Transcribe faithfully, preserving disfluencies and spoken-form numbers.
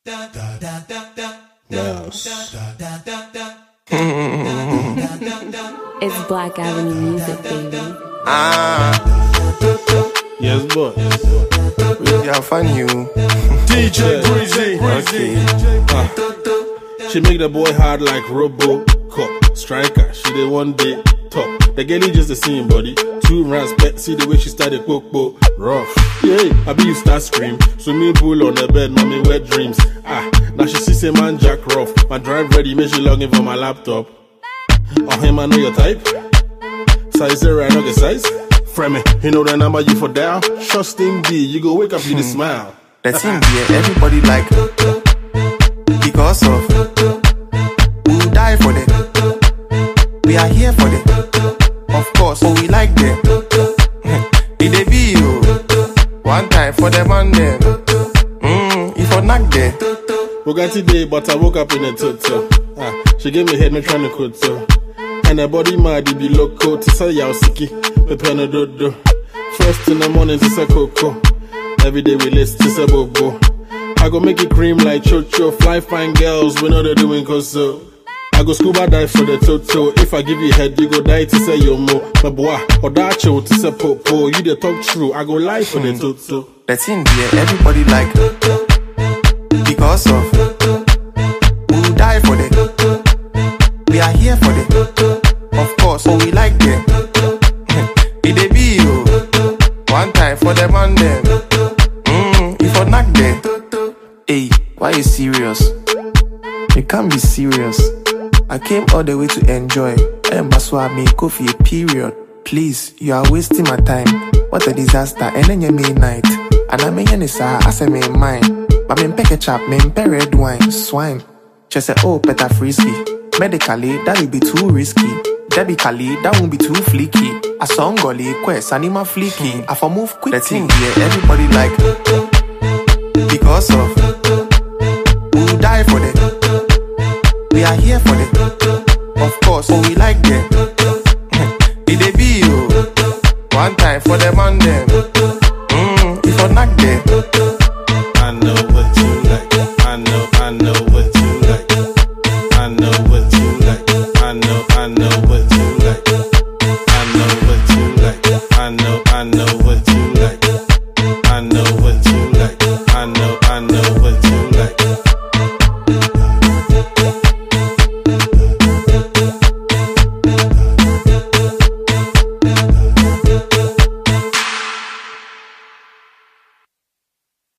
Yes. It's Black Avenue Music, baby. Ah, Yes, boy. yeah, fun you. D J Breezy. Okay. Uh, she make the boy hard like Robo Cop. Striker, she the one day top. The girl just the same body. Two rounds pet, see the way she started popo. Rough. Yeah, I be you start scream. Swimming pool on the bed, mommy wet dreams. Ah, now she see say man Jack rough. My drive ready, make she log in for my laptop. Oh him, I know your type. Size zero, I know the size. Friend me, you know the number you for dial. Trust in D, you go wake up, you the smile. The team here, everybody like because of we will die for them. We are here for them. Of course, oh we like them. It they be you. One time for them and them. Mmm, if I knock them. Bugatti day, but I woke up in a toto. Ah, she gave me head, me trying to cut so. And her body mad, it be loco. To say yaosiki, me pen dodo. First in the morning, to say coco. Every day we list to say bobo. I go make it cream like chocho. Fly fine girls, we know they're doing so. I go scuba dive for the toto. If I give you head, you go die to say yo mo. My boy, or that cho to say popo. You the talk true, I go lie for the toto. The team here, everybody like because of we will die for them. We are here for them. Of course, oh we like them. It they be you. One time for them and them. Mmm, if I knock them. Hey, why you serious? You can't be serious. I came all the way to enjoy. And baswa me coffee a period. Please, you are wasting my time. What a disaster. And then you may night. And I may any sa as I may mine. But me peke chap, me red wine, swine. Just say oh better frisky. Medically, that will be too risky. Debically, that won't be too fleeky. A song golly, quest, anima fleeky. I for move quick. The thing here, everybody like because of